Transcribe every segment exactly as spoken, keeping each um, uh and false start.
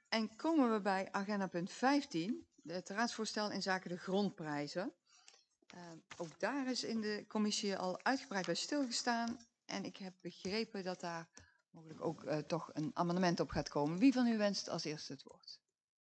En komen we bij agenda punt vijftien, het raadsvoorstel in zaken de grondprijzen. Uh, ook daar is in de commissie al uitgebreid bij stilgestaan. En ik heb begrepen dat daar mogelijk ook uh, toch een amendement op gaat komen. Wie van u wenst als eerste het woord?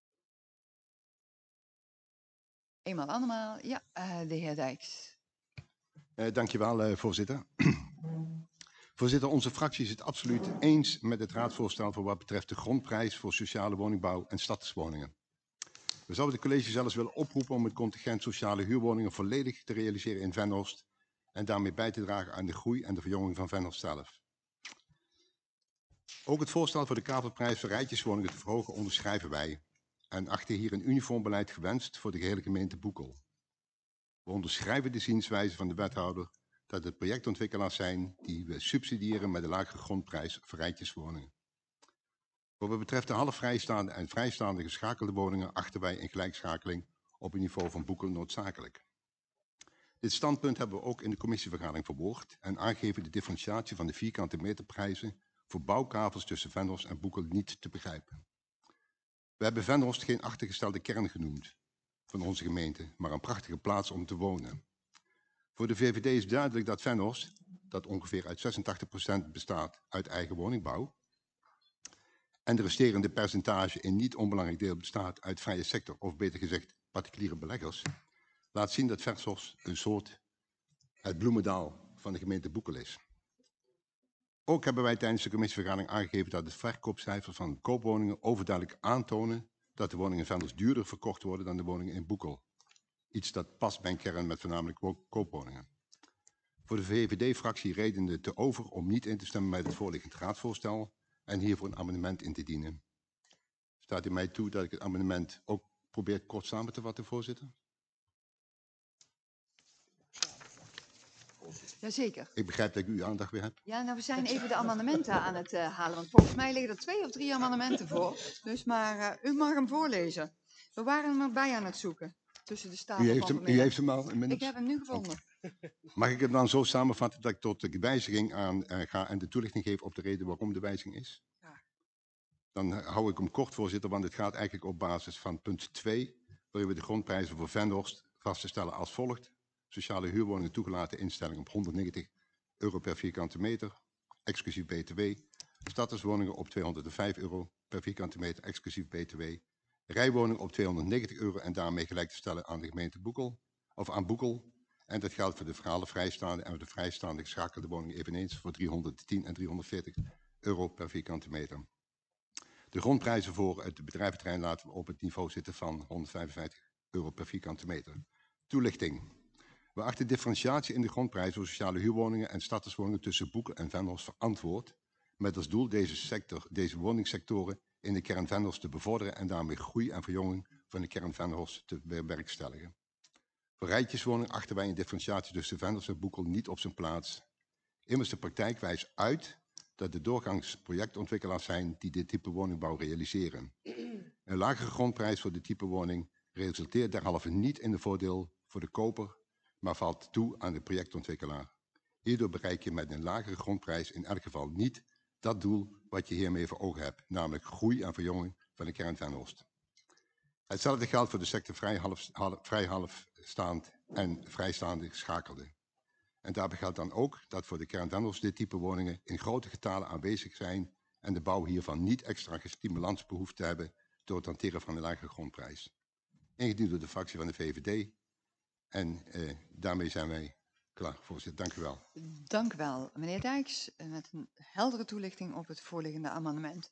Eenmaal allemaal. Ja, uh, de heer Dijks. Uh, dankjewel, uh, voorzitter. Voorzitter, onze fractie is het absoluut eens met het raadsvoorstel voor wat betreft de grondprijs voor sociale woningbouw en stadswoningen. We zouden het college zelfs willen oproepen om het contingent sociale huurwoningen volledig te realiseren in Venhorst en daarmee bij te dragen aan de groei en de verjonging van Venhorst zelf. Ook het voorstel voor de kavelprijs voor rijtjeswoningen te verhogen onderschrijven wij en achten hier een uniform beleid gewenst voor de gehele gemeente Boekel. We onderschrijven de zienswijze van de wethouder dat het projectontwikkelaars zijn die we subsidiëren met een lagere grondprijs voor rijtjeswoningen. Voor wat betreft de half vrijstaande en vrijstaande geschakelde woningen achten wij een gelijkschakeling op het niveau van Boekel noodzakelijk. Dit standpunt hebben we ook in de commissievergadering verwoord en aangegeven de differentiatie van de vierkante meterprijzen voor bouwkavels tussen Venhorst en Boekel niet te begrijpen. We hebben Venhorst geen achtergestelde kern genoemd van onze gemeente, maar een prachtige plaats om te wonen. Voor de V V D is duidelijk dat Venhorst, dat ongeveer uit zesentachtig procent bestaat uit eigen woningbouw, en de resterende percentage in niet onbelangrijk deel bestaat uit vrije sector, of beter gezegd particuliere beleggers, laat zien dat Venhorst een soort het Bloemendaal van de gemeente Boekel is. Ook hebben wij tijdens de commissievergadering aangegeven dat het verkoopcijfer van koopwoningen overduidelijk aantonen dat de woningen in Venhorst duurder verkocht worden dan de woningen in Boekel. Iets dat past bij een kern met voornamelijk koopwoningen. Voor de V V D-fractie redenen te over om niet in te stemmen met het voorliggend raadsvoorstel en hiervoor een amendement in te dienen. Staat u mij toe dat ik het amendement ook probeer kort samen te vatten, voorzitter? Jazeker. Ik begrijp dat ik uw aandacht weer heb. Ja, nou we zijn even de amendementen aan het uh, halen, want volgens mij liggen er twee of drie amendementen voor. Dus maar uh, u mag hem voorlezen. We waren hem erbij aan het zoeken. Tussen de stapel u heeft van hem, U heeft hem al inmiddels? Ik heb hem nu gevonden. Okay. Mag ik hem dan zo samenvatten dat ik tot de wijziging aan uh, ga en de toelichting geef op de reden waarom de wijziging is? Ja. Dan hou ik hem kort, voorzitter, want het gaat eigenlijk op basis van punt twee, waarin we de grondprijzen voor Venhorst vast te stellen als volgt. Sociale huurwoningen toegelaten instelling op honderdnegentig euro per vierkante meter, exclusief B T W. Stadswoningen op tweehonderdvijf euro per vierkante meter, exclusief B T W. Rijwoningen op tweehonderdnegentig euro en daarmee gelijk te stellen aan de gemeente Boekel, of aan Boekel. En dat geldt voor de verhalen vrijstaande en voor de vrijstaande geschakelde woningen eveneens voor driehonderdtien en driehonderdveertig euro per vierkante meter. De grondprijzen voor het bedrijventerrein laten we op het niveau zitten van honderdvijfenvijftig euro per vierkante meter. Toelichting. We achten differentiatie in de grondprijzen voor sociale huurwoningen en statuswoningen tussen Boekel en Venhorst verantwoord, met als doel deze, sector, deze woningsectoren in de kern Venhorst te bevorderen en daarmee groei en verjonging van de kern Venhorst te bewerkstelligen. Voor rijtjeswoningen achten wij een differentiatie tussen Venhorst en Boekel niet op zijn plaats. Immers de praktijk wijst uit dat de doorgangs projectontwikkelaars zijn die dit type woningbouw realiseren. Een lagere grondprijs voor dit type woning resulteert derhalve niet in een voordeel voor de koper, maar valt toe aan de projectontwikkelaar. Hierdoor bereik je met een lagere grondprijs in elk geval niet dat doel wat je hiermee voor ogen hebt, namelijk groei en verjonging van de kern Venhorst. Hetzelfde geldt voor de sector vrij, half, half, vrij halfstaand en vrijstaande geschakelde. En daarbij geldt dan ook dat voor de kern Venhorst dit type woningen in grote getalen aanwezig zijn en de bouw hiervan niet extra stimulans behoeft te hebben door het hanteren van een lagere grondprijs. Ingediend door de fractie van de V V D. En eh, daarmee zijn wij klaar, voorzitter. Dank u wel. Dank u wel, meneer Dijks, met een heldere toelichting op het voorliggende amendement.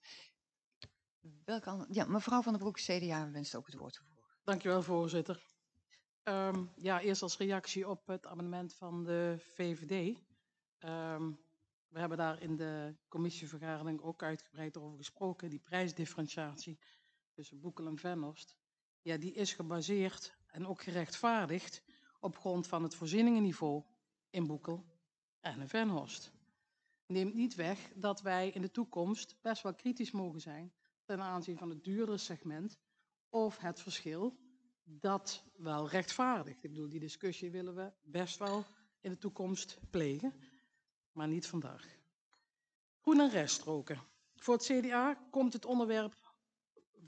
Welke, ja, mevrouw Van der Broek, C D A, wenst ook het woord te voeren. Dank u wel, voorzitter. Um, ja, eerst als reactie op het amendement van de V V D. Um, we hebben daar in de commissievergadering ook uitgebreid over gesproken. Die prijsdifferentiatie tussen Boekel en Venhorst. Ja, die is gebaseerd en ook gerechtvaardigd op grond van het voorzieningenniveau in Boekel en in Venhorst. Neemt niet weg dat wij in de toekomst best wel kritisch mogen zijn ten aanzien van het duurdere segment of het verschil dat wel rechtvaardigt. Ik bedoel, die discussie willen we best wel in de toekomst plegen, maar niet vandaag. Groen- en reststroken. Voor het C D A komt het onderwerp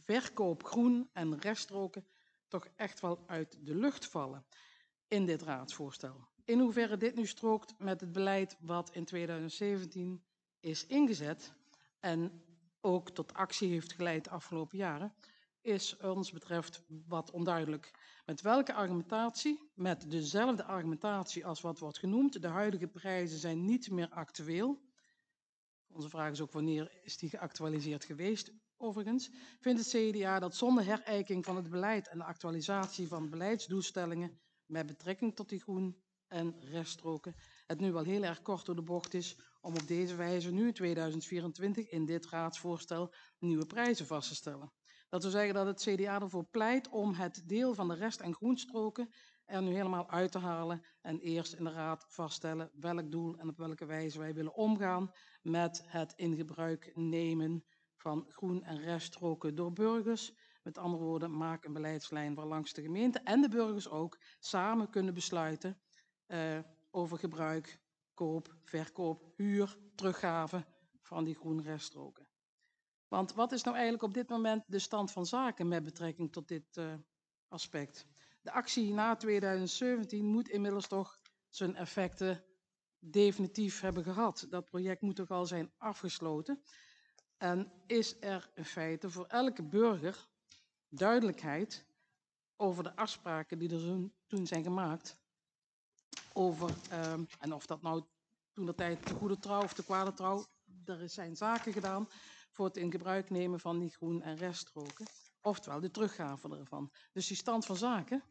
verkoop groen en reststroken toch echt wel uit de lucht vallen in dit raadsvoorstel. In hoeverre dit nu strookt met het beleid wat in tweeduizend zeventien is ingezet en ook tot actie heeft geleid de afgelopen jaren, is ons betreft wat onduidelijk. Met welke argumentatie? Met dezelfde argumentatie als wat wordt genoemd. De huidige prijzen zijn niet meer actueel. Onze vraag is ook wanneer is die geactualiseerd geweest, overigens. Vindt het C D A dat zonder herijking van het beleid en de actualisatie van beleidsdoelstellingen met betrekking tot die groen- en reststroken het nu wel heel erg kort door de bocht is om op deze wijze nu in tweeduizend vierentwintig in dit raadsvoorstel nieuwe prijzen vast te stellen. Dat wil zeggen dat het C D A ervoor pleit om het deel van de rest- en groenstroken er nu helemaal uit te halen en eerst in de raad vaststellen welk doel en op welke wijze wij willen omgaan met het in gebruik nemen van groen- en reststroken door burgers. Met andere woorden, maak een beleidslijn waarlangs de gemeente en de burgers ook samen kunnen besluiten uh, over gebruik, koop, verkoop, huur, teruggave van die groen- en reststroken. Want wat is nou eigenlijk op dit moment de stand van zaken met betrekking tot dit uh, aspect? De actie na tweeduizend zeventien moet inmiddels toch zijn effecten definitief hebben gehad. Dat project moet toch al zijn afgesloten. En is er in feite voor elke burger duidelijkheid over de afspraken die er toen zijn gemaakt. Over, um, en of dat nou toen de tijd de goede trouw of de kwade trouw, er zijn zaken gedaan voor het in gebruik nemen van die groen- en reststroken. Oftewel de teruggave ervan. Dus die stand van zaken,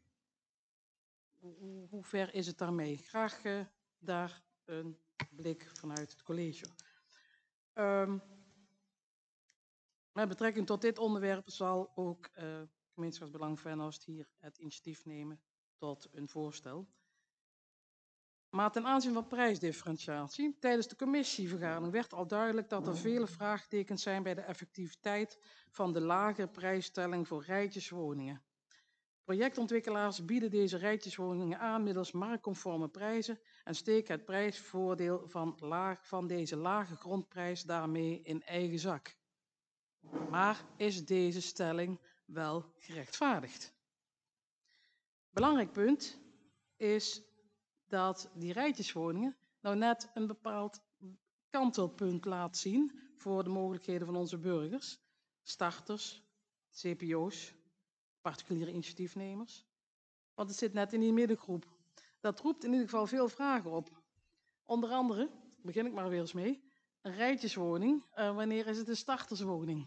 hoe, hoe ver is het daarmee? Graag uh, daar een blik vanuit het college. Um, met betrekking tot dit onderwerp zal ook uh, Gemeenschapsbelang Venhorst hier het initiatief nemen tot een voorstel. Maar ten aanzien van prijsdifferentiatie, tijdens de commissievergadering werd al duidelijk dat er vele vraagtekens zijn bij de effectiviteit van de lage prijsstelling voor rijtjeswoningen. Projectontwikkelaars bieden deze rijtjeswoningen aan middels marktconforme prijzen en steken het prijsvoordeel van, laag, van deze lage grondprijs daarmee in eigen zak. Maar is deze stelling wel gerechtvaardigd? Belangrijk punt is dat die rijtjeswoningen nou net een bepaald kantelpunt laat zien voor de mogelijkheden van onze burgers, starters, C P O's, particuliere initiatiefnemers. Want het zit net in die middengroep. Dat roept in ieder geval veel vragen op. Onder andere, begin ik maar weer eens mee, een rijtjeswoning, uh, wanneer is het een starterswoning?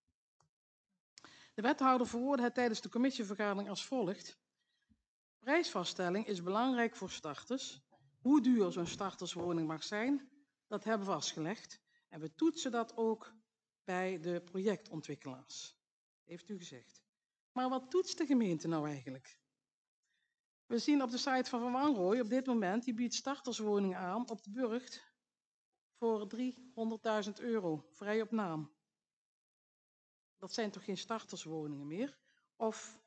De wethouder verwoordde het tijdens de commissievergadering als volgt. Prijsvaststelling is belangrijk voor starters. Hoe duur zo'n starterswoning mag zijn, dat hebben we vastgelegd. En we toetsen dat ook bij de projectontwikkelaars, heeft u gezegd. Maar wat toetst de gemeente nou eigenlijk? We zien op de site van Van Wanrooij op dit moment, die biedt starterswoningen aan op de Burgt voor driehonderdduizend euro, vrij op naam. Dat zijn toch geen starterswoningen meer? Of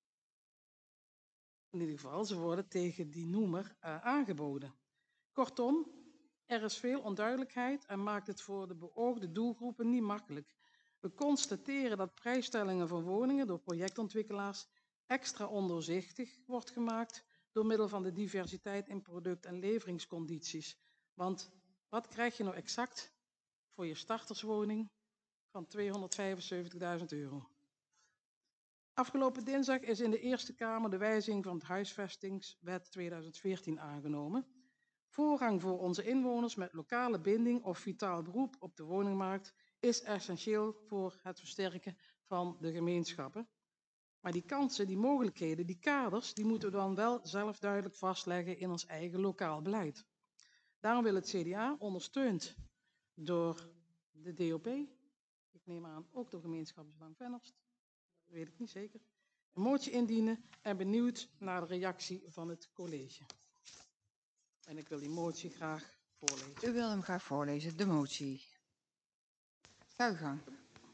in ieder geval, ze worden tegen die noemer uh, aangeboden. Kortom, er is veel onduidelijkheid en maakt het voor de beoogde doelgroepen niet makkelijk. We constateren dat prijsstellingen van woningen door projectontwikkelaars extra ondoorzichtig wordt gemaakt door middel van de diversiteit in product- en leveringscondities. Want wat krijg je nou exact voor je starterswoning van tweehonderdvijfenzeventigduizend euro? Afgelopen dinsdag is in de Eerste Kamer de wijziging van het Huisvestingswet tweeduizend veertien aangenomen. Voorrang voor onze inwoners met lokale binding of vitaal beroep op de woningmarkt is essentieel voor het versterken van de gemeenschappen. Maar die kansen, die mogelijkheden, die kaders, die moeten we dan wel zelf duidelijk vastleggen in ons eigen lokaal beleid. Daarom wil het C D A, ondersteund door de D O P, ik neem aan ook door Gemeenschapsbelang Venhorst, dat weet ik niet zeker, een motie indienen en benieuwd naar de reactie van het college. En ik wil die motie graag voorlezen. U wil hem graag voorlezen, de motie. Ga uw gang.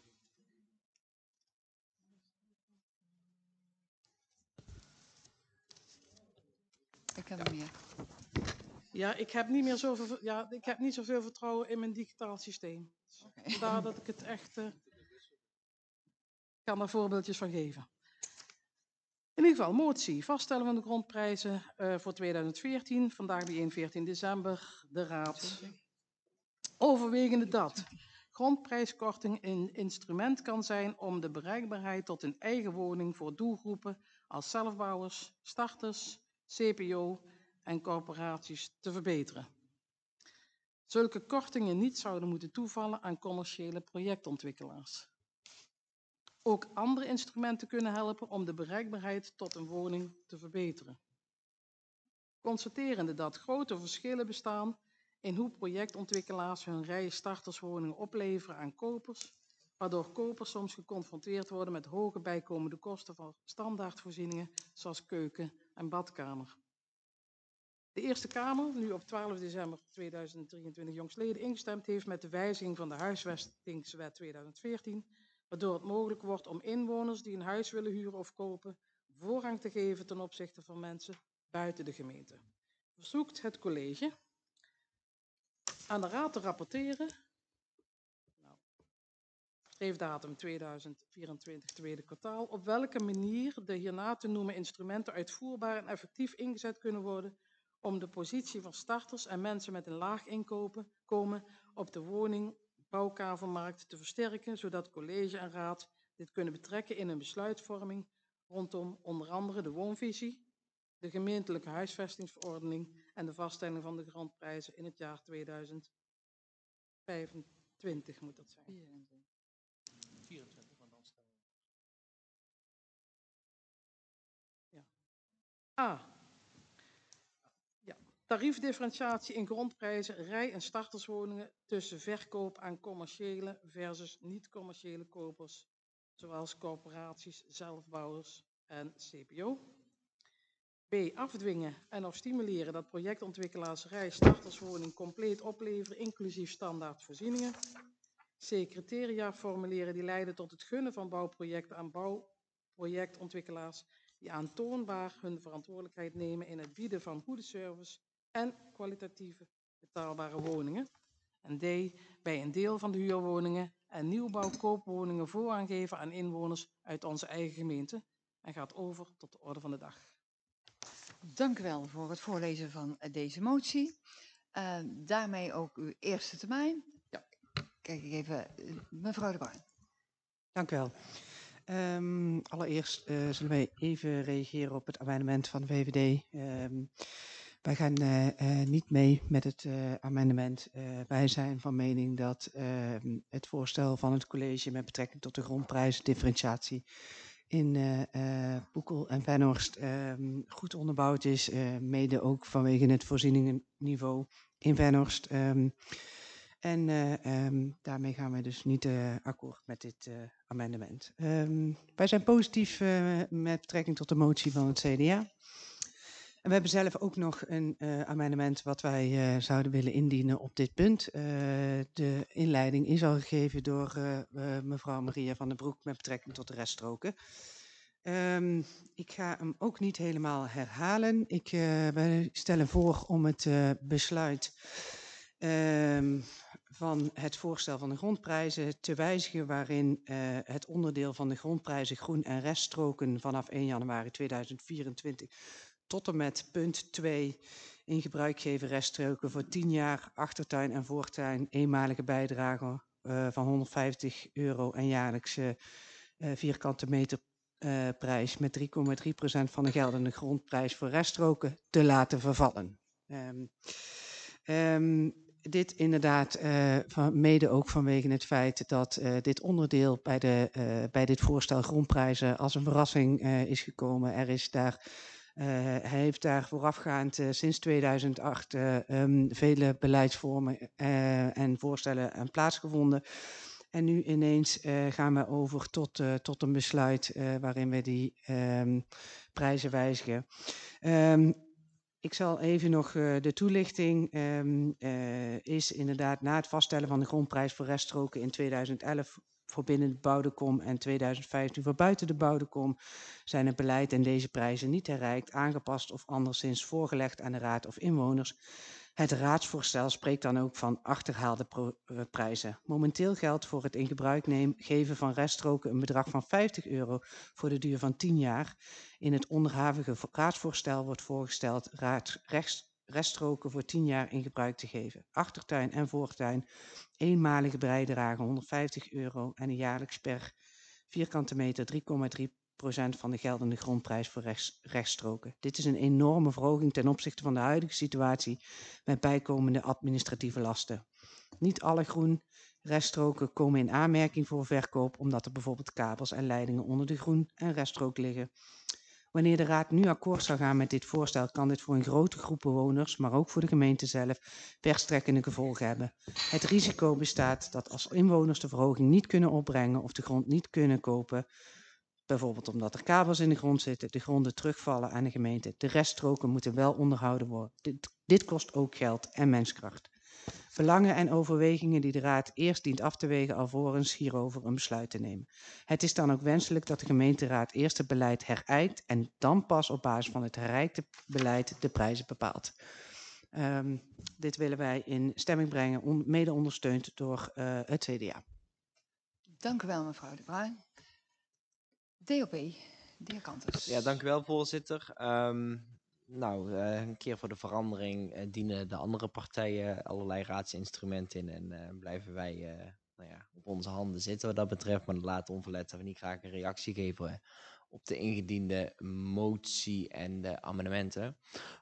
Ik heb hem hier. Ja, ik heb niet meer zoveel, ja, ik heb niet zoveel vertrouwen in mijn digitaal systeem. Okay. Vandaar dat ik het echt... Uh... kan daar voorbeeldjes van geven. In ieder geval, motie. Vaststellen van de grondprijzen uh, voor tweeduizend veertien. Vandaag bijeen veertien december. De Raad. Overwegende dat grondprijskorting een instrument kan zijn om de bereikbaarheid tot een eigen woning voor doelgroepen als zelfbouwers, starters, C P O en corporaties te verbeteren. Zulke kortingen niet zouden moeten toevallen aan commerciële projectontwikkelaars. Ook andere instrumenten kunnen helpen om de bereikbaarheid tot een woning te verbeteren. Constaterende dat grote verschillen bestaan in hoe projectontwikkelaars hun rijen starterswoningen opleveren aan kopers, waardoor kopers soms geconfronteerd worden met hoge bijkomende kosten van standaardvoorzieningen zoals keuken en badkamer. De Eerste Kamer, nu op twaalf december tweeduizend drieëntwintig jongstleden ingestemd heeft met de wijziging van de Huisvestingswet tweeduizend veertien, waardoor het mogelijk wordt om inwoners die een huis willen huren of kopen, voorrang te geven ten opzichte van mensen buiten de gemeente. Verzoekt het college aan de Raad te rapporteren, nou, streefdatum tweeduizend vierentwintig, tweede kwartaal, op welke manier de hierna te noemen instrumenten uitvoerbaar en effectief ingezet kunnen worden om de positie van starters en mensen met een laag inkomen komen op de woningbouwkavelmarkt te versterken, zodat college en raad dit kunnen betrekken in een besluitvorming rondom onder andere de woonvisie, de gemeentelijke huisvestingsverordening en de vaststelling van de grondprijzen in het jaar tweeduizend vijfentwintig moet dat zijn. vierentwintig, want dan stellen we. Ja. A. Ja. Tariefdifferentiatie in grondprijzen, rij- en starterswoningen tussen verkoop aan commerciële versus niet-commerciële kopers, zoals corporaties, zelfbouwers en C P O. B. Afdwingen en of stimuleren dat projectontwikkelaars rij- starterswoning compleet opleveren, inclusief standaardvoorzieningen. C. Criteria formuleren die leiden tot het gunnen van bouwprojecten aan bouwprojectontwikkelaars die aantoonbaar hun verantwoordelijkheid nemen in het bieden van goede service en kwalitatieve betaalbare woningen. En D. Bij een deel van de huurwoningen en nieuwbouw koopwoningen voorrang geven aan inwoners uit onze eigen gemeente en gaat over tot de orde van de dag. Dank u wel voor het voorlezen van deze motie. Uh, daarmee ook uw eerste termijn. Ja. Kijk ik even, uh, mevrouw De Bruin. Dank u wel. Um, allereerst uh, zullen wij even reageren op het amendement van de V V D. Um, wij gaan uh, uh, niet mee met het uh, amendement. Uh, wij zijn van mening dat uh, het voorstel van het college met betrekking tot de grondprijsdifferentiatie in uh, uh, Boekel en Venhorst uh, goed onderbouwd is, uh, mede ook vanwege het voorzieningenniveau in Venhorst. Um, en uh, um, daarmee gaan we dus niet uh, akkoord met dit uh, amendement. Um, wij zijn positief uh, met betrekking tot de motie van het C D A. En we hebben zelf ook nog een uh, amendement wat wij uh, zouden willen indienen op dit punt. Uh, de inleiding is al gegeven door uh, uh, mevrouw Maria van den Broek met betrekking tot de reststroken. Um, ik ga hem ook niet helemaal herhalen. Ik, uh, wij stellen voor om het uh, besluit um, van het voorstel van de grondprijzen te wijzigen, waarin uh, het onderdeel van de grondprijzen groen- en reststroken vanaf één januari tweeduizend vierentwintig tot en met punt twee in gebruik geven reststroken voor tien jaar achtertuin en voortuin, eenmalige bijdrage uh, van honderdvijftig euro en jaarlijkse uh, vierkante meter uh, prijs met drie komma drie procent van de geldende grondprijs voor reststroken te laten vervallen. Um, um, dit inderdaad uh, van, mede ook vanwege het feit dat uh, dit onderdeel bij, de, uh, bij dit voorstel grondprijzen als een verrassing uh, is gekomen. Er is daar... Uh, hij heeft daar voorafgaand uh, sinds tweeduizend acht uh, um, vele beleidsvormen uh, en voorstellen aan plaatsgevonden. En nu ineens uh, gaan we over tot, uh, tot een besluit uh, waarin we die um, prijzen wijzigen. Um, ik zal even nog uh, de toelichting. Um, uh, is inderdaad na het vaststellen van de grondprijs voor reststroken in tweeduizend elf... voor binnen de bebouwde kom en tweeduizend vijftien voor buiten de bebouwde kom zijn het beleid en deze prijzen niet herrijkt, aangepast of anderszins voorgelegd aan de raad of inwoners. Het raadsvoorstel spreekt dan ook van achterhaalde pro- uh, prijzen. Momenteel geldt voor het in gebruik nemen, geven van reststroken een bedrag van vijftig euro voor de duur van tien jaar. In het onderhavige vo- raadsvoorstel wordt voorgesteld raad, rechts, reststroken voor tien jaar in gebruik te geven. Achtertuin en voortuin eenmalige bijdrage honderdvijftig euro en een jaarlijks per vierkante meter drie komma drie procent van de geldende grondprijs voor rechts, rechtstroken. Dit is een enorme verhoging ten opzichte van de huidige situatie met bijkomende administratieve lasten. Niet alle groen reststroken komen in aanmerking voor verkoop, omdat er bijvoorbeeld kabels en leidingen onder de groen en reststrook liggen. Wanneer de Raad nu akkoord zou gaan met dit voorstel, kan dit voor een grote groep bewoners, maar ook voor de gemeente zelf, verstrekkende gevolgen hebben. Het risico bestaat dat als inwoners de verhoging niet kunnen opbrengen of de grond niet kunnen kopen, bijvoorbeeld omdat er kabels in de grond zitten, de gronden terugvallen aan de gemeente. De reststroken moeten wel onderhouden worden. Dit, dit kost ook geld en menskracht. Belangen en overwegingen die de Raad eerst dient af te wegen alvorens hierover een besluit te nemen. Het is dan ook wenselijk dat de gemeenteraad eerst het beleid herijkt en dan pas op basis van het herijkte beleid de prijzen bepaalt. Um, dit willen wij in stemming brengen, on, mede ondersteund door uh, het C D A. Dank u wel, mevrouw De Bruin. D O P, de heer Kanters. Ja, dank u wel, voorzitter. Um, nou, uh, een keer voor de verandering uh, dienen de andere partijen allerlei raadsinstrumenten in en uh, blijven wij uh, nou ja, op onze handen zitten wat dat betreft. Maar dat laat onverlet dat we niet graag een reactie geven uh, op de ingediende motie en de amendementen.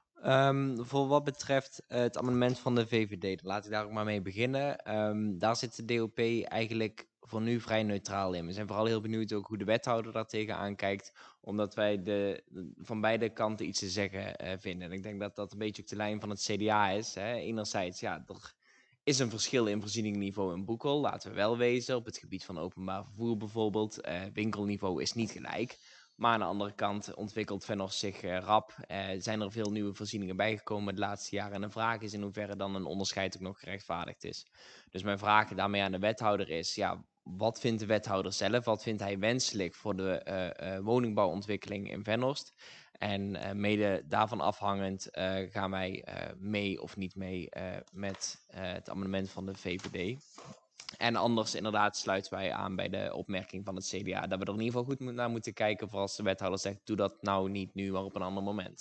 Um, voor wat betreft uh, het amendement van de V V D, dan laat ik daar ook maar mee beginnen. Um, daar zit de D O P eigenlijk voor nu vrij neutraal in. We zijn vooral heel benieuwd ook hoe de wethouder daar tegenaan kijkt, omdat wij de, van beide kanten iets te zeggen uh, vinden. En ik denk dat dat een beetje ook de lijn van het C D A is. Hè. Enerzijds, ja, er is een verschil in voorzieningsniveau in Boekel, laten we wel wezen. Op het gebied van openbaar vervoer bijvoorbeeld. Uh, winkelniveau is niet gelijk. Maar aan de andere kant ontwikkelt Vennos zich uh, rap. Uh, zijn er veel nieuwe voorzieningen bijgekomen de laatste jaren. En de vraag is in hoeverre dan een onderscheid ook nog gerechtvaardigd is. Dus mijn vraag daarmee aan de wethouder is, ja, wat vindt de wethouder zelf? Wat vindt hij wenselijk voor de uh, uh, woningbouwontwikkeling in Venhorst? En uh, mede daarvan afhangend uh, gaan wij uh, mee of niet mee uh, met uh, het amendement van de V V D. En anders inderdaad sluiten wij aan bij de opmerking van het C D A. Dat we er in ieder geval goed naar moeten kijken voor als de wethouder zegt, doe dat nou niet nu, maar op een ander moment.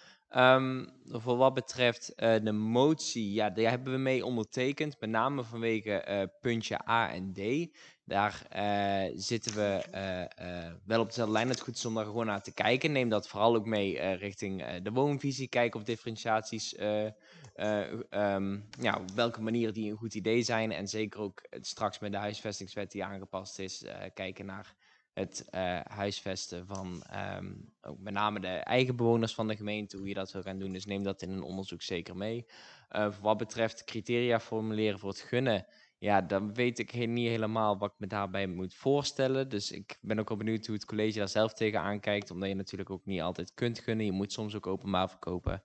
Um, voor wat betreft uh, de motie, ja, die hebben we mee ondertekend. Met name vanwege uh, puntje A en D. Daar uh, zitten we uh, uh, wel op dezelfde lijn. Het goed is om daar gewoon naar te kijken. Neem dat vooral ook mee uh, richting uh, de woonvisie. Kijk of differentiaties, uh, uh, um, ja, op welke manieren die een goed idee zijn. En zeker ook uh, straks met de huisvestingswet die aangepast is, uh, kijken naar het uh, huisvesten van um, ook met name de eigen bewoners van de gemeente, hoe je dat wil gaan doen. Dus neem dat in een onderzoek zeker mee. Uh, voor wat betreft criteria formuleren voor het gunnen, ja, dan weet ik he- niet helemaal wat ik me daarbij moet voorstellen. Dus ik ben ook wel benieuwd hoe het college daar zelf tegenaan kijkt, omdat je natuurlijk ook niet altijd kunt gunnen. Je moet soms ook openbaar verkopen.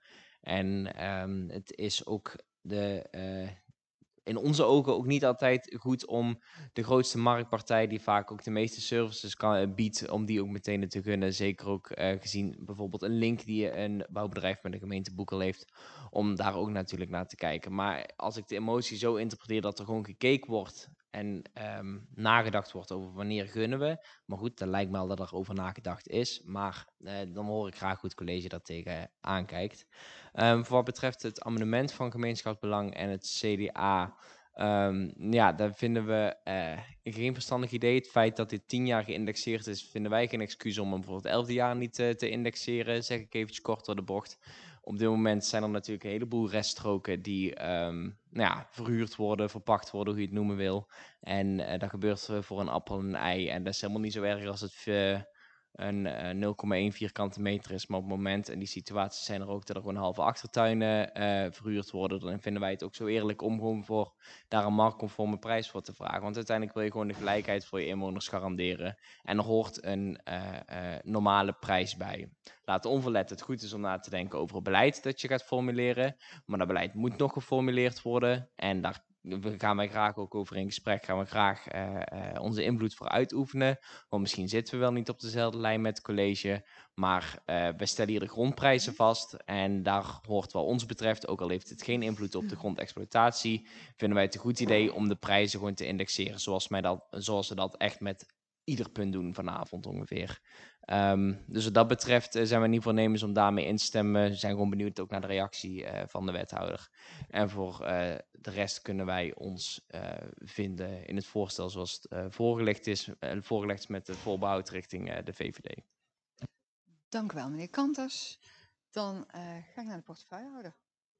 En um, het is ook de... Uh, in onze ogen ook niet altijd goed om de grootste marktpartij die vaak ook de meeste services kan, biedt, om die ook meteen te gunnen. Zeker ook uh, gezien bijvoorbeeld een link die een bouwbedrijf met de gemeente Boekel heeft, om daar ook natuurlijk naar te kijken. Maar als ik de emotie zo interpreteer dat er gewoon gekeken wordt en um, nagedacht wordt over wanneer gunnen we. Maar goed, dan lijkt me al dat er over nagedacht is. Maar uh, dan hoor ik graag hoe het college dat tegen aankijkt. Um, voor wat betreft het amendement van gemeenschapsbelang en het C D A, um, ja, daar vinden we uh, geen verstandig idee. Het feit dat dit tien jaar geïndexeerd is, vinden wij geen excuus om hem voor het elfde jaar niet uh, te indexeren, zeg ik eventjes kort door de bocht. Op dit moment zijn er natuurlijk een heleboel reststroken die um, nou ja, verhuurd worden, verpacht worden, hoe je het noemen wil. En uh, dat gebeurt uh, voor een appel en een ei. En dat is helemaal niet zo erg als het uh, een uh, nul komma één vierkante meter is. Maar op het moment, en die situaties zijn er ook, dat er gewoon halve achtertuinen uh, verhuurd worden, dan vinden wij het ook zo eerlijk om gewoon voor daar een marktconforme prijs voor te vragen. Want uiteindelijk wil je gewoon de gelijkheid voor je inwoners garanderen. En er hoort een uh, uh, normale prijs bij. Laat onverlet het goed is om na te denken over het beleid dat je gaat formuleren. Maar dat beleid moet nog geformuleerd worden. En daar we gaan wij graag ook over in gesprek, gaan we graag uh, uh, onze invloed voor uitoefenen. Want misschien zitten we wel niet op dezelfde lijn met het college, maar uh, we stellen hier de grondprijzen vast. En daar hoort wat ons betreft, ook al heeft het geen invloed op de grondexploitatie, vinden wij het een goed idee om de prijzen gewoon te indexeren zoals, mij dat, zoals we dat echt met ieder punt doen vanavond ongeveer. Um, dus wat dat betreft uh, zijn we niet voornemens om daarmee in te stemmen. We zijn gewoon benieuwd ook naar de reactie uh, van de wethouder. En voor uh, de rest kunnen wij ons uh, vinden in het voorstel zoals het uh, voorgelegd is, uh, voorgelegd is met de voorbehoud richting uh, de V V D. Dank u wel, meneer Kanters. Dan uh, ga ik naar de portefeuillehouder.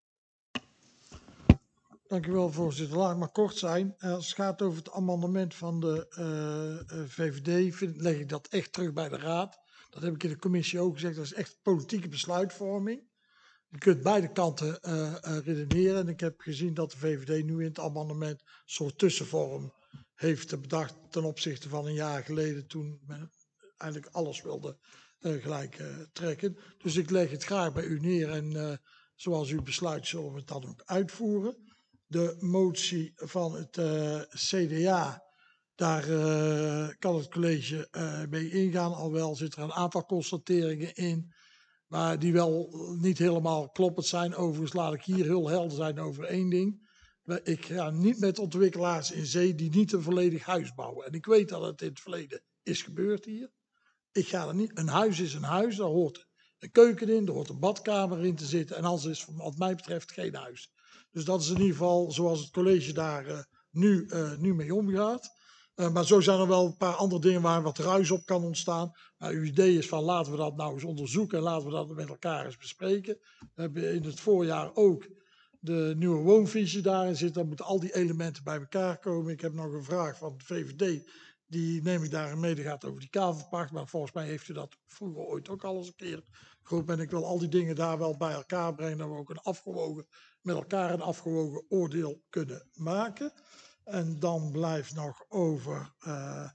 Dank u wel, voorzitter. Laat ik maar kort zijn. Als het gaat over het amendement van de uh, V V D, vind, leg ik dat echt terug bij de Raad. Dat heb ik in de commissie ook gezegd. Dat is echt politieke besluitvorming. Je kunt beide kanten uh, uh, redeneren. En ik heb gezien dat de V V D nu in het amendement een soort tussenvorm heeft bedacht ten opzichte van een jaar geleden, toen men eigenlijk alles wilde uh, gelijk uh, trekken. Dus ik leg het graag bij u neer en uh, zoals u besluit zullen we het dan ook uitvoeren. De motie van het uh, C D A, daar uh, kan het college uh, mee ingaan. Alhoewel zit er een aantal constateringen in, maar die wel niet helemaal kloppend zijn. Overigens laat ik hier heel helder zijn over één ding. Ik ga niet met ontwikkelaars in zee die niet een volledig huis bouwen. En ik weet dat het in het verleden is gebeurd hier. Ik ga er niet. Een huis is een huis, daar hoort een keuken in, er hoort een badkamer in te zitten. En anders is wat mij betreft geen huis. Dus dat is in ieder geval zoals het college daar uh, nu, uh, nu mee omgaat. Uh, maar zo zijn er wel een paar andere dingen waar wat ruis op kan ontstaan. Maar uw idee is van laten we dat nou eens onderzoeken en laten we dat met elkaar eens bespreken. We hebben in het voorjaar ook de nieuwe woonvisie daarin zit. Dan moeten al die elementen bij elkaar komen. Ik heb nog een vraag van de V V D. Die neem ik daarin mee. Die gaat over die kavelpacht. Maar volgens mij heeft u dat vroeger ooit ook al eens een keer geroepen. En ik wil al die dingen daar wel bij elkaar brengen. Dat we ook een afgewogen, met elkaar een afgewogen oordeel kunnen maken. En dan blijft nog over uh,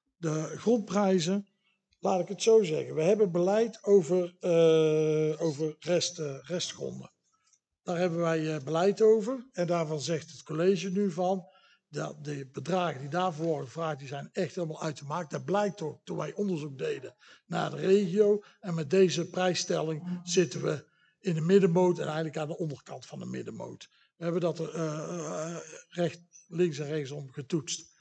de grondprijzen. Laat ik het zo zeggen. We hebben beleid over, uh, over rest, uh, restgronden. Daar hebben wij uh, beleid over. En daarvan zegt het college nu van, dat de bedragen die daarvoor worden gevraagd, die zijn echt helemaal uit de maak. Dat blijkt ook toen wij onderzoek deden naar de regio. En met deze prijsstelling zitten we in de middenmoot en eigenlijk aan de onderkant van de middenmoot. We hebben dat er uh, recht, links en rechtsom getoetst.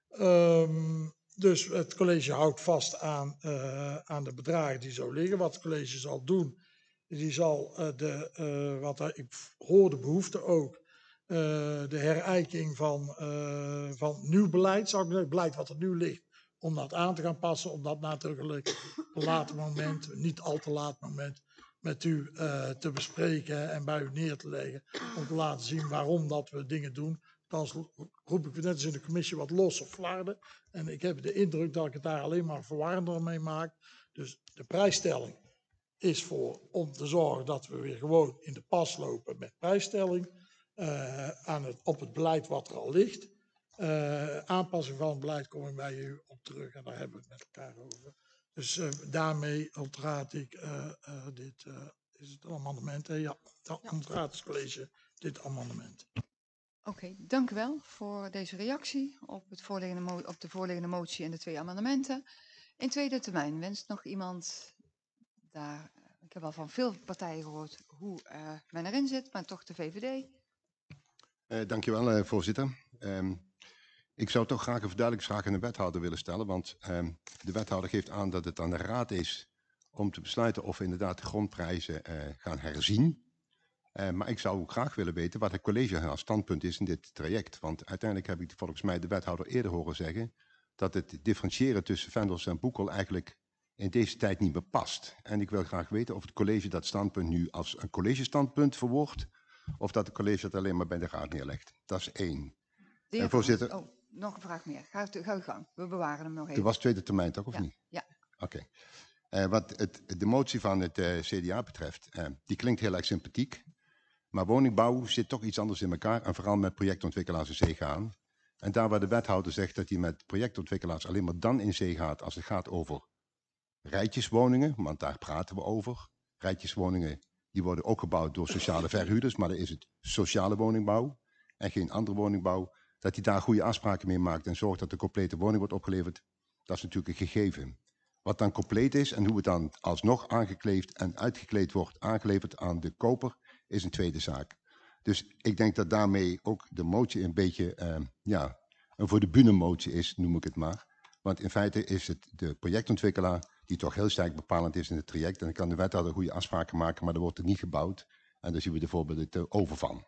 Um, dus het college houdt vast aan, uh, aan de bedragen die zo liggen. Wat het college zal doen, die zal uh, de, uh, wat er, ik hoor de behoefte ook, uh, de herijking van, uh, van nieuw beleid, zou ik zeggen, beleid wat er nu ligt, om dat aan te gaan passen, om dat natuurlijk op een later moment, niet al te laat moment, met u uh, te bespreken en bij u neer te leggen, om te laten zien waarom dat we dingen doen. Dan roep ik net als in de commissie wat los of flarden. En ik heb de indruk dat ik het daar alleen maar verwarrender mee maak. Dus de prijsstelling is voor om te zorgen dat we weer gewoon in de pas lopen met prijsstelling. Uh, aan het, op het beleid wat er al ligt. Uh, aanpassing van het beleid kom ik bij u op terug en daar hebben we het met elkaar over. Dus uh, daarmee ontraad ik uh, uh, dit, uh, is het een amendement? Hè? Ja, dan ja. ontraad het college dit amendement. Oké, okay, dank u wel voor deze reactie op, het voorliggende op de voorliggende motie en de twee amendementen. In tweede termijn, wenst nog iemand daar, ik heb al van veel partijen gehoord hoe uh, men erin zit, maar toch de V V D. Uh, dank je wel, uh, voorzitter. Um, ik zou toch graag een verduidelijkingsvraag aan de wethouder willen stellen, want um, de wethouder geeft aan dat het aan de raad is om te besluiten of we inderdaad de grondprijzen uh, gaan herzien. Uh, maar ik zou ook graag willen weten wat het college als standpunt is in dit traject. Want uiteindelijk heb ik volgens mij de wethouder eerder horen zeggen dat het differentiëren tussen Vendels en Boekel eigenlijk in deze tijd niet meer past. En ik wil graag weten of het college dat standpunt nu als een collegestandpunt verwoordt, of dat het college het alleen maar bij de raad neerlegt. Dat is één. En voorzitter. Oh, nog een vraag meer. Ga uw gang. We bewaren hem nog even. Er was tweede termijn toch, of ja. niet? Ja. Oké. Okay. Uh, wat het, de motie van het uh, C D A betreft, uh, die klinkt heel erg sympathiek. Maar woningbouw zit toch iets anders in elkaar en vooral met projectontwikkelaars in zee gaan. En daar waar de wethouder zegt dat hij met projectontwikkelaars alleen maar dan in zee gaat als het gaat over rijtjeswoningen, want daar praten we over. Rijtjeswoningen die worden ook gebouwd door sociale verhuurders, maar dan is het sociale woningbouw. en geen andere woningbouw, dat hij daar goede afspraken mee maakt en zorgt dat de complete woning wordt opgeleverd. Dat is natuurlijk een gegeven. Wat dan compleet is en hoe het dan alsnog aangekleefd en uitgekleed wordt, aangeleverd aan de koper, is een tweede zaak. Dus ik denk dat daarmee ook de motie een beetje, uh, ja, een voor de bühne motie is, noem ik het maar. Want in feite is het de projectontwikkelaar die toch heel sterk bepalend is in het traject. En dan kan de wethouder goede afspraken maken, maar dan wordt er niet gebouwd. En daar zien we de voorbeelden te over van.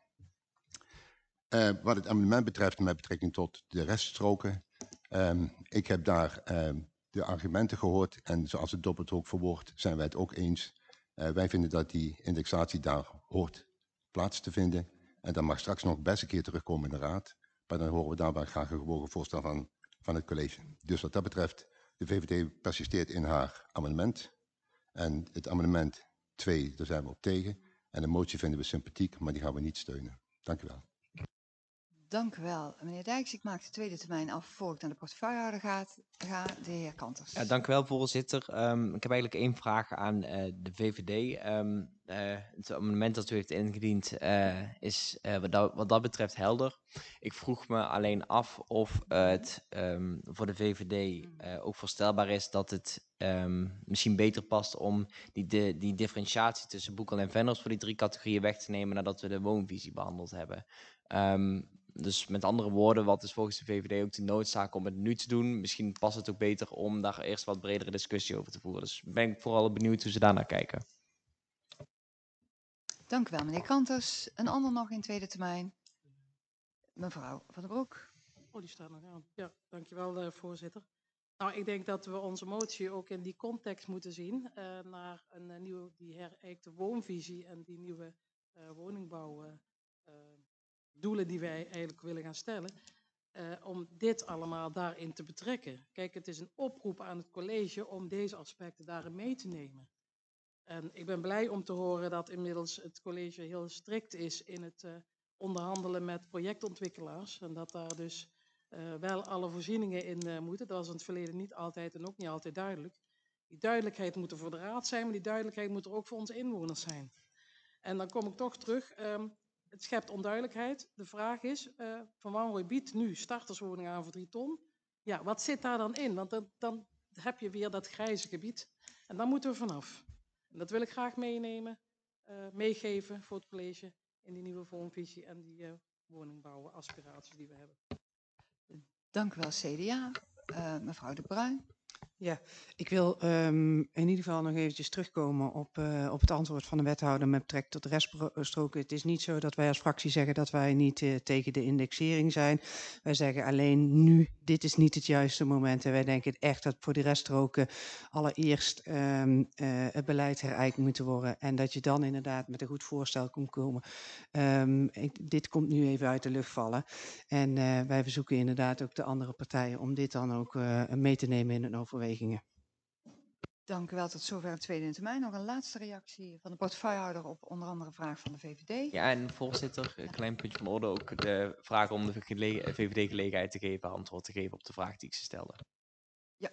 Uh, wat het amendement betreft, met betrekking tot de reststroken. Um, ik heb daar um, de argumenten gehoord. En zoals het doppelt ook verwoord, zijn wij het ook eens. Uh, wij vinden dat die indexatie daar hoort plaats te vinden. En dat mag straks nog best een keer terugkomen in de raad. Maar dan horen we daarbij graag een gewogen voorstel van, van het college. Dus wat dat betreft, de V V D persisteert in haar amendement. En het amendement twee, daar zijn we op tegen. En de motie vinden we sympathiek, maar die gaan we niet steunen. Dank u wel. Dank u wel. Meneer Dijks, ik maak de tweede termijn af voor ik naar de portefeuillehouder ga. ga de heer Kanters. Ja, dank u wel, voorzitter. Um, ik heb eigenlijk één vraag aan uh, de V V D. Um, uh, het amendement dat u heeft ingediend uh, is uh, wat, dat, wat dat betreft helder. Ik vroeg me alleen af of uh, het um, voor de V V D uh, ook voorstelbaar is dat het um, misschien beter past om die, de, die differentiatie tussen boekel en vendors voor die drie categorieën weg te nemen nadat we de woonvisie behandeld hebben. Um, Dus met andere woorden, wat is volgens de V V D ook de noodzaak om het nu te doen? Misschien past het ook beter om daar eerst wat bredere discussie over te voeren. Dus ben ik vooral benieuwd hoe ze daarnaar kijken. Dank u wel, meneer Kanters. Een ander nog in tweede termijn. Mevrouw Van der Broek. Oh, die staat nog aan. Ja, dankjewel, uh, voorzitter. Nou, ik denk dat we onze motie ook in die context moeten zien. Uh, naar een uh, nieuwe, die herijkte woonvisie en die nieuwe uh, woningbouw... Uh, uh, doelen die wij eigenlijk willen gaan stellen, uh, om dit allemaal daarin te betrekken. Kijk, het is een oproep aan het college om deze aspecten daarin mee te nemen. En ik ben blij om te horen dat inmiddels het college heel strikt is in het uh, onderhandelen met projectontwikkelaars en dat daar dus uh, wel alle voorzieningen in uh, moeten. Dat was in het verleden niet altijd en ook niet altijd duidelijk. Die duidelijkheid moet er voor de raad zijn, maar die duidelijkheid moet er ook voor onze inwoners zijn. En dan kom ik toch terug... Um, Het schept onduidelijkheid. De vraag is, uh, Van Wanrooij biedt nu starterswoningen aan voor drie ton. Ja, wat zit daar dan in? Want dan, dan heb je weer dat grijze gebied. En daar moeten we vanaf. En dat wil ik graag meenemen, uh, meegeven voor het college in die nieuwe woonvisie en die uh, woningbouwaspiraties die we hebben. Dank u wel, C D A. Uh, mevrouw De Bruin. Ja, ik wil um, in ieder geval nog eventjes terugkomen op, uh, op het antwoord van de wethouder met betrekking tot de reststroken. Het is niet zo dat wij als fractie zeggen dat wij niet uh, tegen de indexering zijn. Wij zeggen alleen nu, dit is niet het juiste moment. En wij denken echt dat voor de reststroken allereerst um, uh, het beleid herijkt moet worden. En dat je dan inderdaad met een goed voorstel komt komen. Um, ik, dit komt nu even uit de lucht vallen. En uh, wij verzoeken inderdaad ook de andere partijen om dit dan ook uh, mee te nemen in een overweging. Dank u wel. Tot zover de tweede termijn. Nog een laatste reactie van de portefeuillehouder op onder andere vraag van de V V D. Ja, en voorzitter, een klein puntje van orde. Ook de vraag om de V V D gelegenheid te geven, antwoord te geven op de vraag die ik ze stelde. Ja.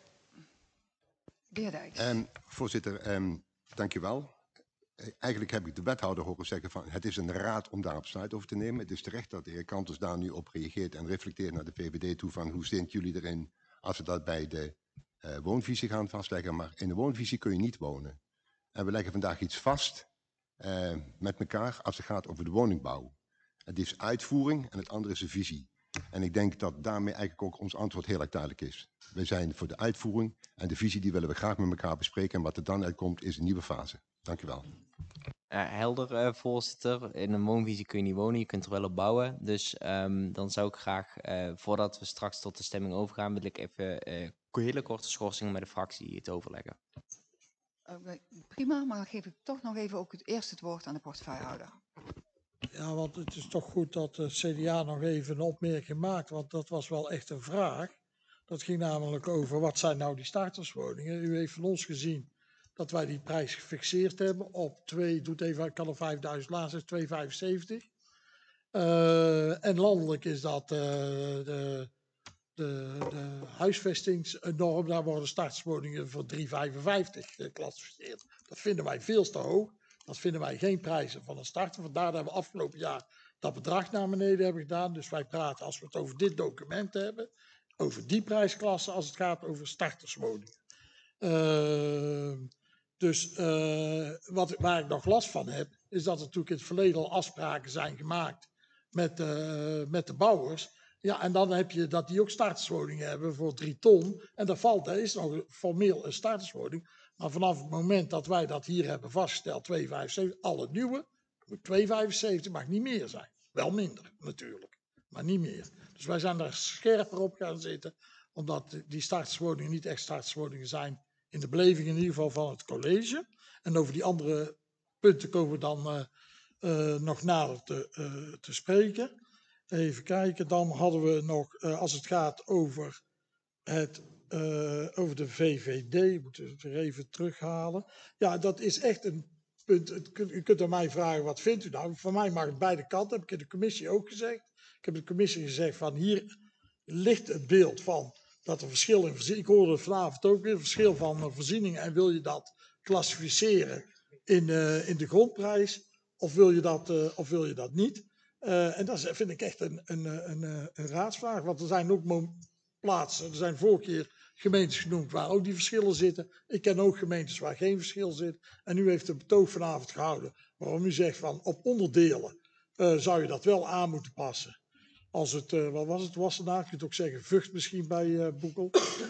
De heer Dijks. Um, voorzitter, um, dank u wel. Eigenlijk heb ik de wethouder horen zeggen van het is een raad om daar besluit over te nemen. Het is terecht dat de heer Kanters daar nu op reageert en reflecteert naar de V V D toe van hoe zitten jullie erin als we dat bij de uh, woonvisie gaan vastleggen. Maar in de woonvisie kun je niet wonen. En we leggen vandaag iets vast uh, met elkaar als het gaat over de woningbouw. Het is uitvoering en het andere is een visie. En ik denk dat daarmee eigenlijk ook ons antwoord heel erg duidelijk is. We zijn voor de uitvoering en de visie die willen we graag met elkaar bespreken. En wat er dan uitkomt is een nieuwe fase. Dank u wel. Uh, helder, uh, voorzitter. In een woonvisie kun je niet wonen, je kunt er wel op bouwen. Dus um, dan zou ik graag, uh, voordat we straks tot de stemming overgaan, wil ik even uh, hele korte schorsingen met de fractie te overleggen. Uh, prima, maar dan geef ik toch nog even ook het eerst het woord aan de portefeuillehouder. Ja, want het is toch goed dat de C D A nog even een opmerking maakt, want dat was wel echt een vraag. Dat ging namelijk over wat zijn nou die starterswoningen. U heeft van ons gezien dat wij die prijs gefixeerd hebben op twee, doet even, ik kan er vijfduizend laatst, twee komma vijfenzeventig. Uh, en landelijk is dat uh, de, de, de huisvestingsnorm, daar worden starterswoningen voor drie komma vijfenvijftig geclassificeerd. Dat vinden wij veel te hoog. Dat vinden wij geen prijzen van een starter. Vandaar hebben we afgelopen jaar dat bedrag naar beneden hebben gedaan. Dus wij praten, als we het over dit document hebben, over die prijsklasse als het gaat over starterswoningen. Uh, dus uh, wat, waar ik nog last van heb, is dat er natuurlijk in het verleden al afspraken zijn gemaakt met, uh, met de bouwers. Ja, en dan heb je dat die ook starterswoningen hebben voor drie ton. En dat valt, er is nog formeel een starterswoning. Maar vanaf het moment dat wij dat hier hebben vastgesteld, twee komma vijfenzeventig, alle nieuwe, twee komma vijfenzeventig mag niet meer zijn. Wel minder, natuurlijk, maar niet meer. Dus wij zijn daar scherper op gaan zitten, omdat die starterswoningen niet echt starterswoningen zijn, in de beleving in ieder geval van het college. En over die andere punten komen we dan uh, uh, nog nader te, uh, te spreken. Even kijken, dan hadden we nog, uh, als het gaat over, het, uh, over de V V D, moeten we het weer even terughalen. Ja, dat is echt een punt. Het, u kunt aan mij vragen, wat vindt u nou? Voor mij mag het beide kanten, heb ik in de commissie ook gezegd. Ik heb in de commissie gezegd van hier ligt het beeld van dat er verschil in voorzieningen, ik hoorde het vanavond ook weer, verschil van uh, voorzieningen en wil je dat klassificeren in, uh, in de grondprijs of wil je dat, uh, of wil je dat niet? Uh, en dat vind ik echt een, een, een, een, een raadsvraag, want er zijn ook plaatsen, er zijn vorige keer gemeentes genoemd waar ook die verschillen zitten. Ik ken ook gemeentes waar geen verschil zit. En u heeft een betoog vanavond gehouden waarom u zegt van op onderdelen uh, zou je dat wel aan moeten passen. Als het, uh, wat was het, Wassenaar, je kunt ook zeggen Vught misschien bij uh, Boekel.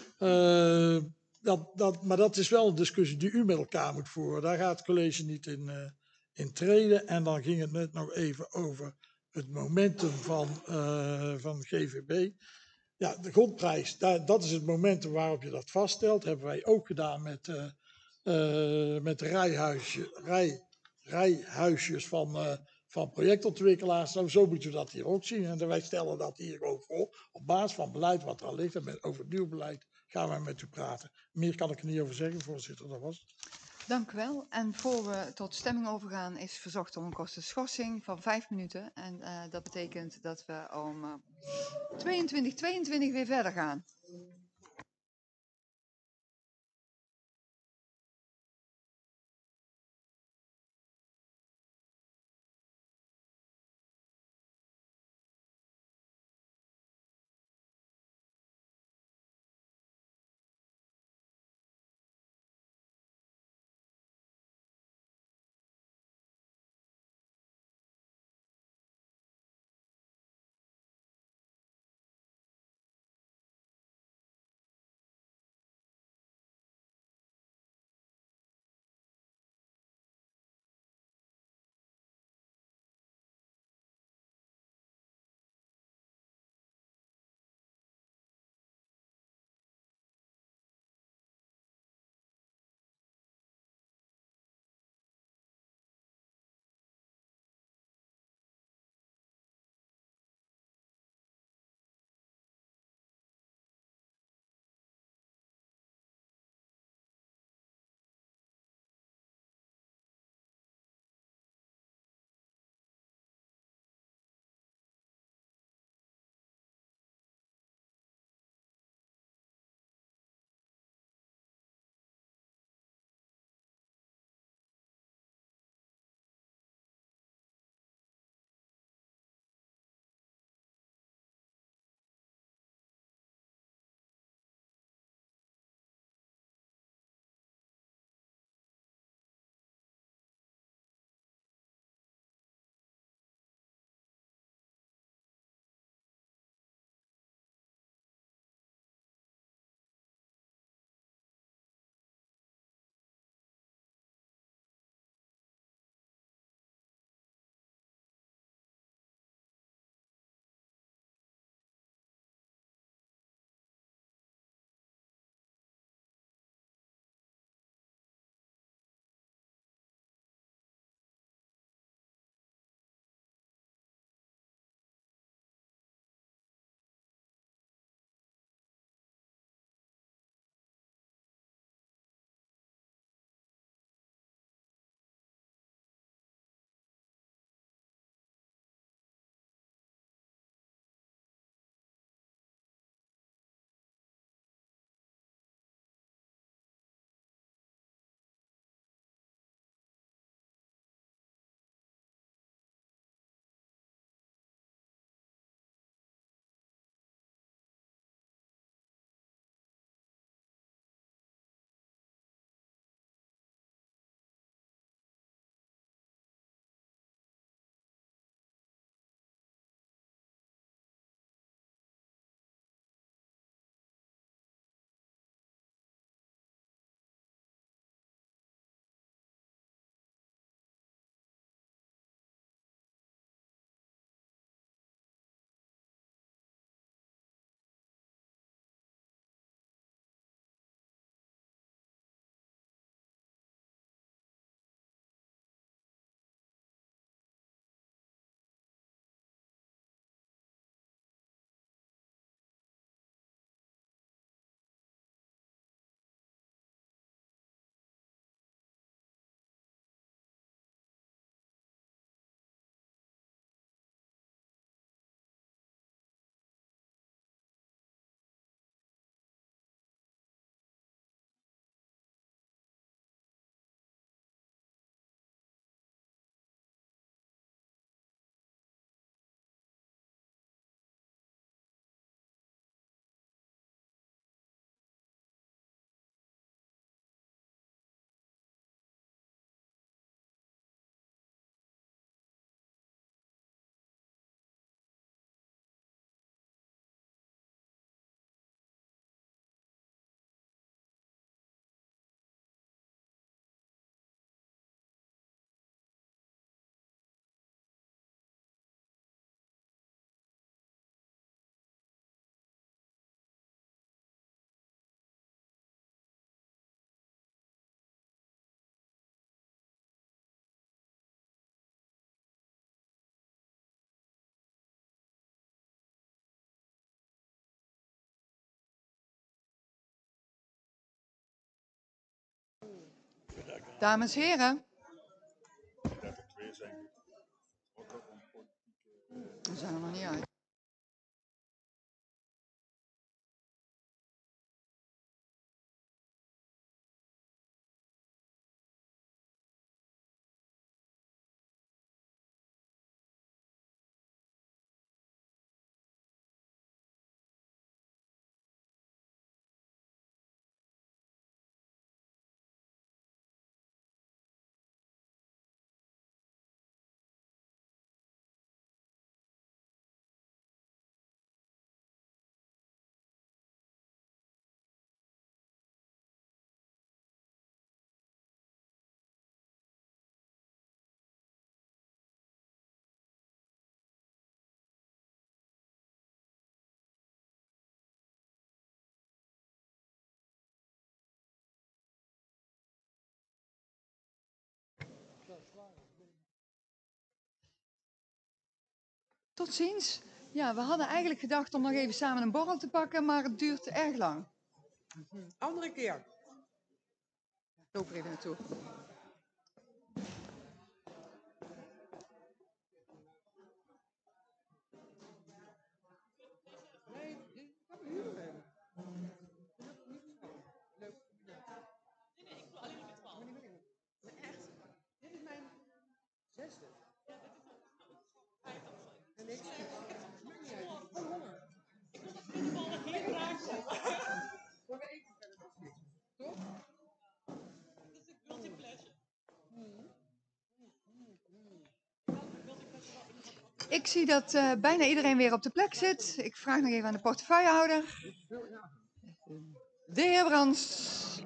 Uh, dat, dat, maar dat is wel een discussie die u met elkaar moet voeren. Daar gaat het college niet in, uh, in treden. En dan ging het net nog even over het momentum van, uh, van G V B. Ja, de grondprijs, daar, dat is het momentum waarop je dat vaststelt. Dat hebben wij ook gedaan met, uh, uh, met de rijhuisje, rij, rijhuisjes van, uh, van projectontwikkelaars. Nou, zo moeten we dat hier ook zien. En wij stellen dat hier ook voor. Op basis van beleid wat er al ligt en met, over nieuw beleid gaan wij met u praten. Meer kan ik er niet over zeggen, voorzitter. Dat was het. Dank u wel. En voor we tot stemming overgaan is verzocht om een korte schorsing van vijf minuten. En uh, dat betekent dat we om uh, tweeëntwintig tweeëntwintig weer verder gaan. Dames en heren. We zijn er nog niet uit. Tot ziens. Ja, we hadden eigenlijk gedacht om nog even samen een borrel te pakken, maar het duurt erg lang. Andere keer. Ik loop er even naartoe. Ik zie dat uh, bijna iedereen weer op de plek zit. Ik vraag nog even aan de portefeuillehouder. De heer Brands.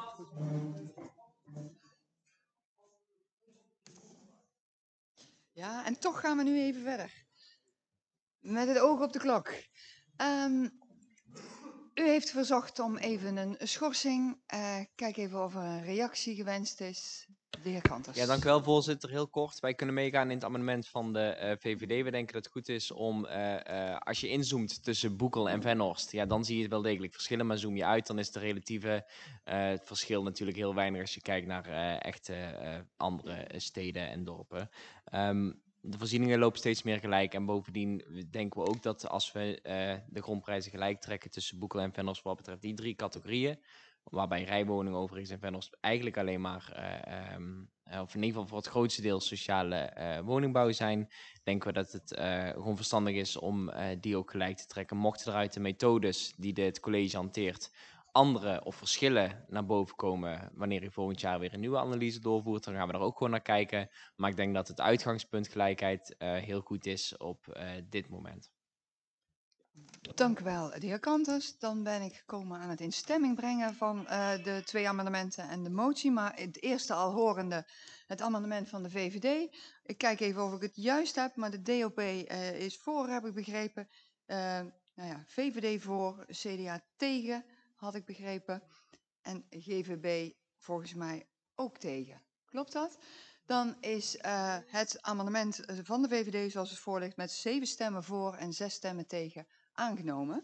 Ja, en toch gaan we nu even verder. Met het oog op de klok. Um, u heeft verzocht om even een schorsing. Uh, kijk even of er een reactie gewenst is. De heer Kanters. Ja, dank u wel, voorzitter. Heel kort. Wij kunnen meegaan in het amendement van de uh, V V D. We denken dat het goed is om, uh, uh, als je inzoomt tussen Boekel en Venhorst, ja, dan zie je het wel degelijk verschillen. Maar zoom je uit, dan is de relatieve uh, het verschil natuurlijk heel weinig als je kijkt naar uh, echte uh, andere steden en dorpen. Um, De voorzieningen lopen steeds meer gelijk en bovendien denken we ook dat als we uh, de grondprijzen gelijk trekken tussen Boekel en Venhorst wat betreft die drie categorieën, waarbij rijwoningen overigens in Venhorst eigenlijk alleen maar, uh, um, of in ieder geval voor het grootste deel sociale uh, woningbouw zijn, denken we dat het uh, gewoon verstandig is om uh, die ook gelijk te trekken. Mochten eruit de methodes die de, het college hanteert andere of verschillen naar boven komen wanneer u volgend jaar weer een nieuwe analyse doorvoert, dan gaan we er ook gewoon naar kijken. Maar ik denk dat het uitgangspunt gelijkheid uh, heel goed is op uh, dit moment. Dank u wel, de heer Kanters. Dan ben ik gekomen aan het in stemming brengen van uh, de twee amendementen en de motie. Maar het eerste al horende het amendement van de V V D. Ik kijk even of ik het juist heb, maar de D O P uh, is voor, heb ik begrepen. Uh, nou ja, V V D voor, C D A tegen, had ik begrepen. En G V B volgens mij ook tegen. Klopt dat? Dan is uh, het amendement van de V V D zoals het voor ligt met zeven stemmen voor en zes stemmen tegen aangenomen.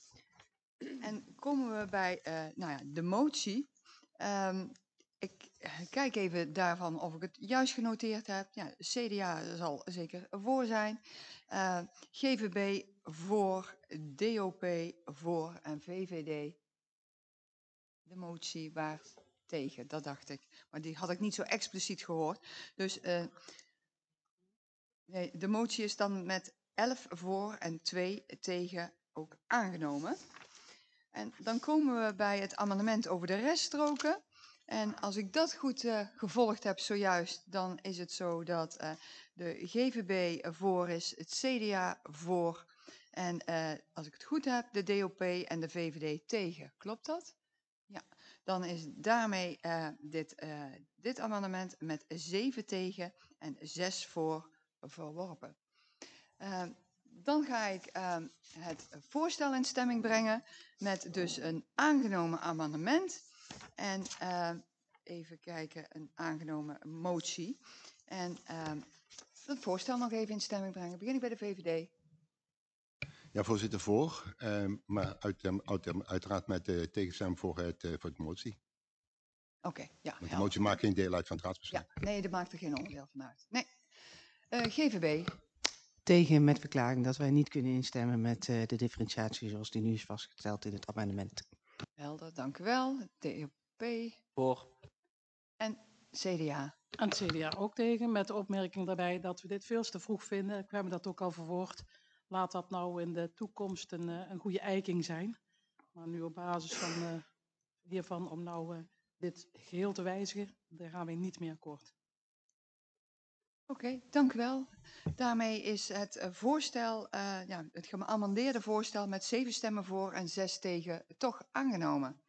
En komen we bij uh, nou ja, de motie. Um, ik kijk even daarvan of ik het juist genoteerd heb. Ja, C D A zal zeker voor zijn. Uh, G V B voor, D O P voor en V V D de motie waar tegen, dat dacht ik. Maar die had ik niet zo expliciet gehoord. Dus uh, nee, de motie is dan met elf voor en twee tegen ook aangenomen. En dan komen we bij het amendement over de reststroken. En als ik dat goed uh, gevolgd heb zojuist, dan is het zo dat uh, de G V B voor is, het C D A voor en uh, als ik het goed heb, de D O P en de V V D tegen. Klopt dat? Ja, dan is daarmee uh, dit, uh, dit amendement met zeven tegen en zes voor verworpen. Uh, dan ga ik uh, het voorstel in stemming brengen met dus een aangenomen amendement en uh, even kijken, een aangenomen motie. En uh, het voorstel nog even in stemming brengen. Begin ik bij de V V D. Ja, voorzitter, voor. Uh, maar uit, um, uit, um, uiteraard met uh, tegenstem voor, het, uh, voor de motie. Oké, ja. Want de helder. motie maakt geen deel uit van het raadsbesluit. Ja, nee, dat maakt er geen onderdeel van uit. Nee. Eh, G V B, Tegen met verklaring dat wij niet kunnen instemmen met eh, de differentiatie zoals die nu is vastgesteld in het amendement. helder, dank u wel. D O P Voor. en C D A. En het C D A ook tegen, met de opmerking daarbij dat we dit veel te vroeg vinden. We hebben dat ook al verwoord. Laat dat nou in de toekomst een, eh, een goede eiking zijn. Maar nu op basis van, uh, hiervan om nou uh, dit geheel te wijzigen, daar gaan we niet meer akkoord. Oké, okay, dank u wel. Daarmee is het uh, voorstel, uh, ja, het geamendeerde voorstel met zeven stemmen voor en zes tegen toch aangenomen.